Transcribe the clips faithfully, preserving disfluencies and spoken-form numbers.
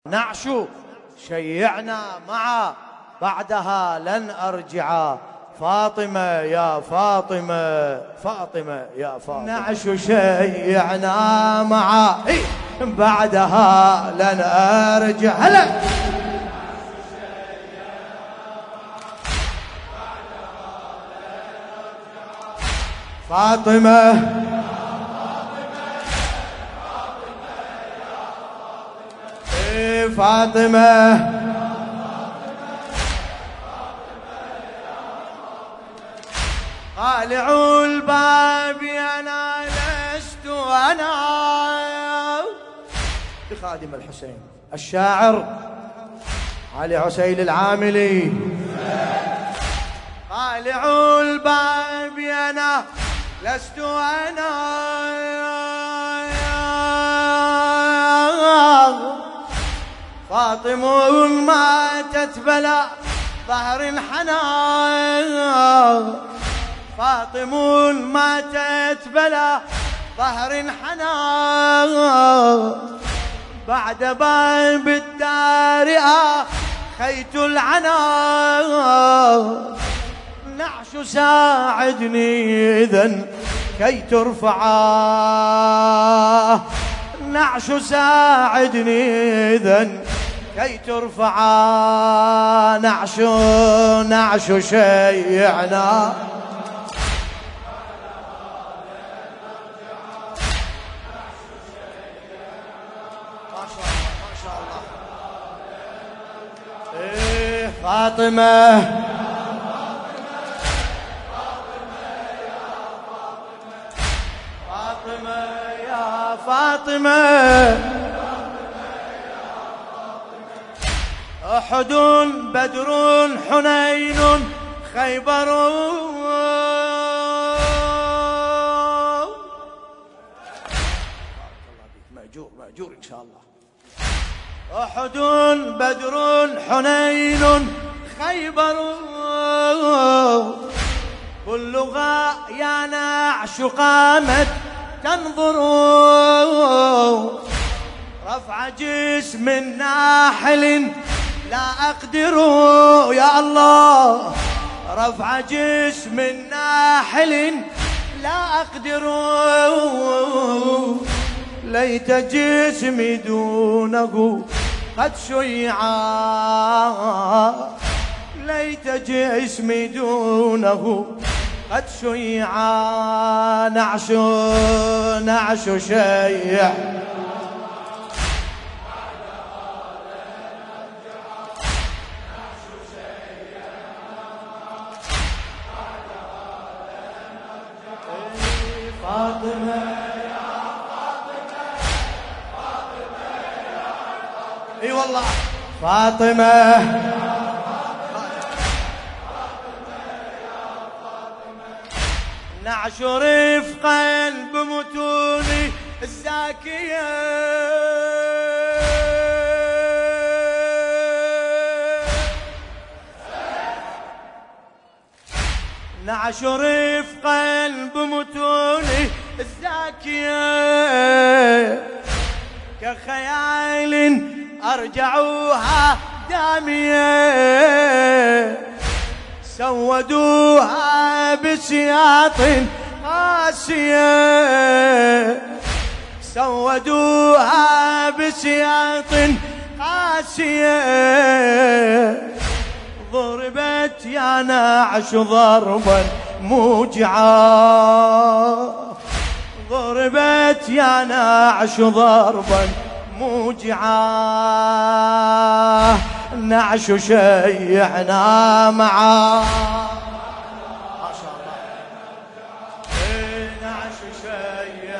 نعش شيعنا معا بعدها لن أرجعا. فاطمة يا فاطمة، فاطمة يا فاطمة. نعش شيعنا معا بعدها لن أرجع. هلا فاطمة فاطمة قالع الباب أنا لست أنا. بخادم الحسين الشاعر علي عسيل العاملي. قالع الباب أنا لست أنا، فاطم ماتت بلا ظهر حنا. فاطم ماتت بلا ظهر حنا، بعد باب الدار خيت العنا. نعش ساعدني إذن كي ترفعا. نعش ساعدني إذن كي ترفعا. نعش نعش شيعنا فاطمة. فاطمة يا فاطمة. أحد بدر حنين خيبر. مأجور مأجور إن شاء الله. أحد بدر حنين خيبر، كلها يا نعش قامت تنظر. رفع جسم ناحل لا أقدر يا الله. رفع جسم ناحل لا أقدر، ليت جسمي دونه قد شيعا. ليت جسمي دونه قد شيعا. نعش نعش شيع فاطمة يا فاطمة. فاطمة يا فاطمة. اي والله فاطمة. نعش رفقا بمتوني الزاكية. نعش رفقا بمتوني الزاكية، كخيال أرجعوها دامية. سودوها بسياط قاسية. سودوها بسياط قاسية. ضربت يا نعش ضربا موجعا. ضربت يا نعش ضربا موجعا. نعش شيعنا معا. ما شاء الله. نعش شيع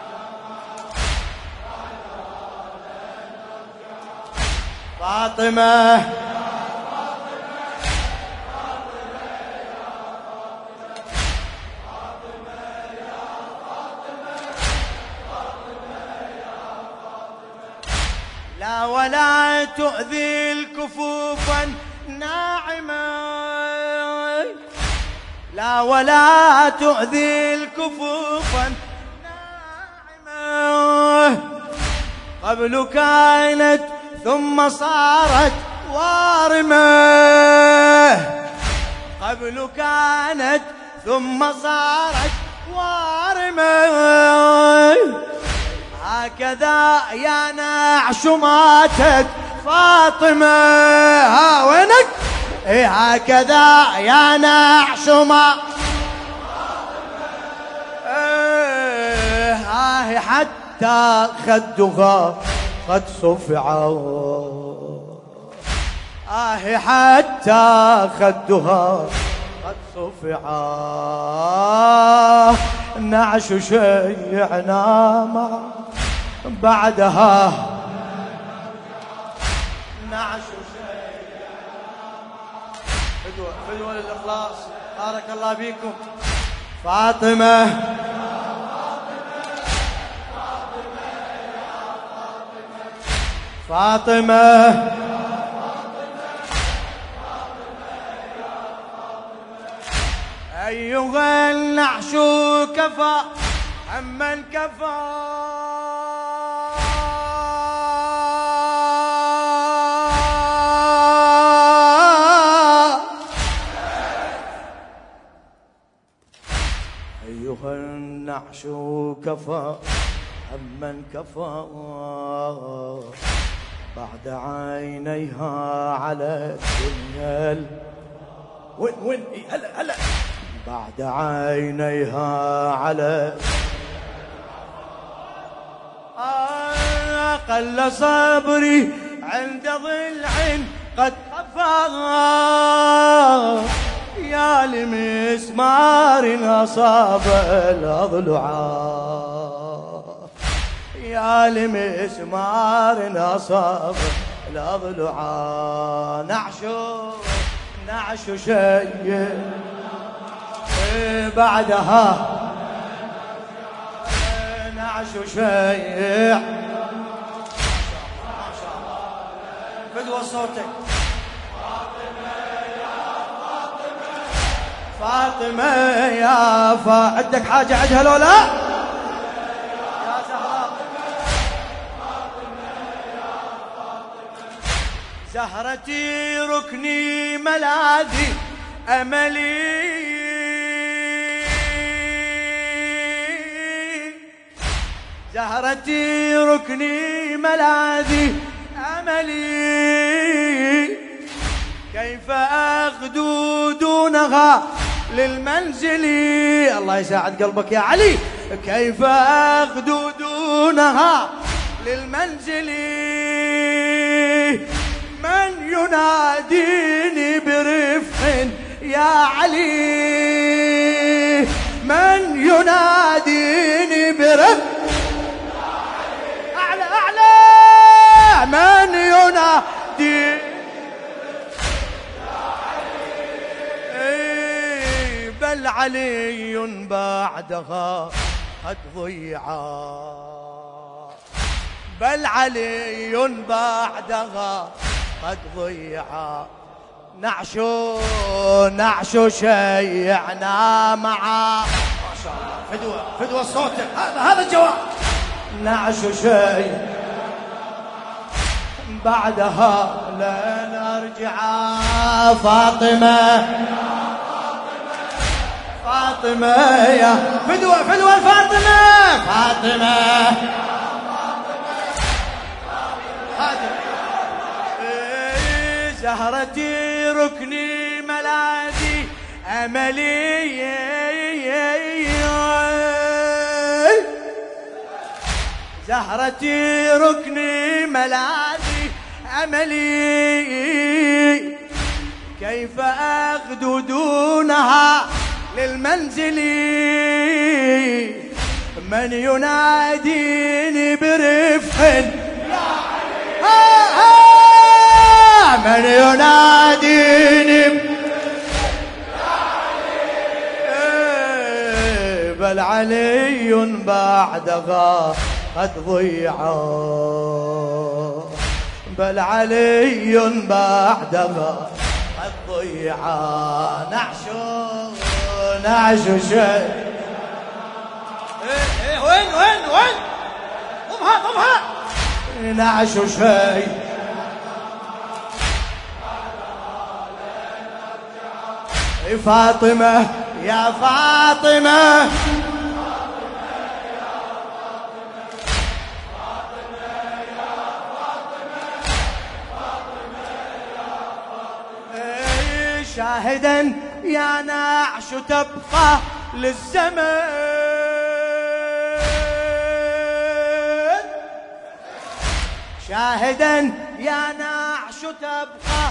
فاطمة. لا ولا تؤذي الكفوفا ناعمة. لا ولا تؤذي الكفوفا ناعمة. قبل كانت ثم صارت وارمة، قبل كانت ثم صارت وارمة، هكذا يا نعش ماتت فاطمة. ها وينك؟ إيه هكذا يا نعش ما إيه هاي حتى خدها قد صفعا، آه حتى خدها قد صفعا، نعش شيعنا مع بعدها، نعش شيعنا فدوة فدوة للإخلاص. بارك الله بيكم. فاطمة فاطمة أيها النعش كفى عمن كفى، أيها النعش كفى عمن كفى، بعد عينيها على الدنيا. وين وين هلا هلا بعد عينيها على آه قل صبري عند ضلع قد خفى، يا لمسمار أصاب الأضلعا، يا لمسمار أصاب الأضلعا، نعشو نعشو شيء بعدها، نعشو شيء. ما شاء الله فدوى صوتك. فاطمة يا فا عندك حاجة عندها لو لا؟ يا زهراء زهرتي ركني ملاذي أملي، زهرتي ركني ملاذي أملي، كيف أغدو دونها للمنزل. الله يساعد قلبك يا علي. كيف أغدو دونها للمنزل، من يناديني برفق يا علي، من يناديني برفق أعلى أعلى، من يناديني بل علي بعدها قد ضيعا، بل علي بعدها قد ضيعا، نعشو نعشو شيعنا معا. ما شاء الله فدوة فدوة صوتك. هذا هذا الجواب. نعشو شيع بعدها لا نرجع. فاطمة فاطمة يا فدوة فدوة فاطمة فاطمة زهرتي ركني ملاذي أملي، زهرتي ركني ملاذي أملي، كيف أغدو دونها للمنزل، من يناديني برفق من يناديني بل علي بعدها قد ضيعا، بل علي بعدها قد ضيعا، نعشو نعشو شيء. ايه ايه وين وين وين ضمها ضمها. نعشو شيء فاطمة يا فاطمة شاهدا يا نعش تبقى للزمن شاهدا يا نعش تبقى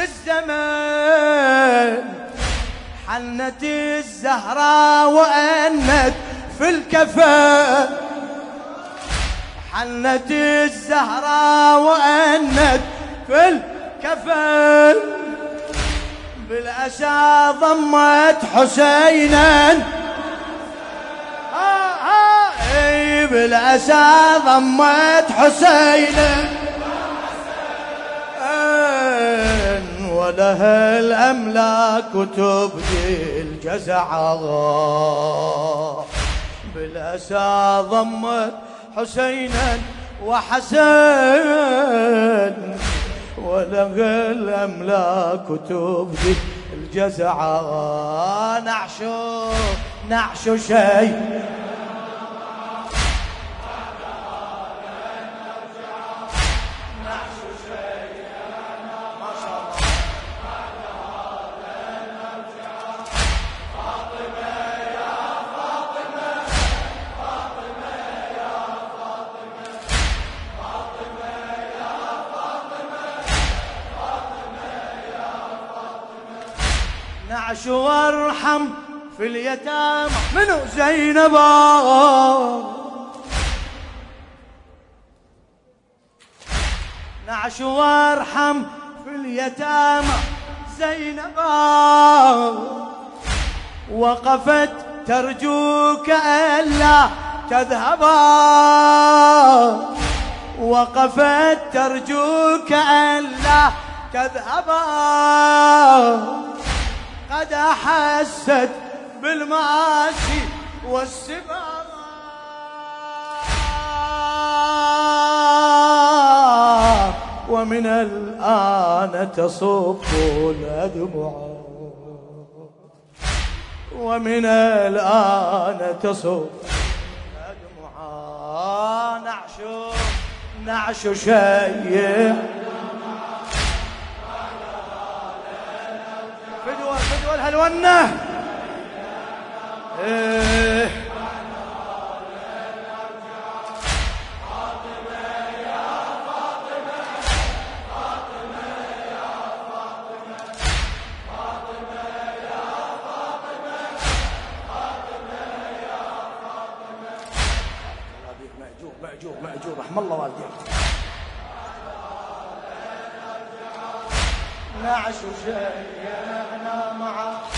للزمن حنت الزهراء وأنت في الكفن حنت الزهراء وأنت في الكفن بالأسى ضمت حسينا آه آه اي بالأسى ضمت حسينا ولها الأملاك تبدي الجزع بالأسى ضمت حسينا وحسن ولها الأملاك تبدي الجزع نعشو نعشو شيء نعش وارحم في اليتامى منو زينب نعش وارحم في اليتامى زينب وقفت ترجوك ألا تذهبا وقفت ترجوك ألا تذهبا قد أحست بالمعاصي والسباب ومن الآن تصب الأدمع ومن الآن تصب الأدمع نعشو نعشو شيء فدوى فدوى الهلونة إيه مأجور مأجور رحم الله والديك نعش شيئنا معه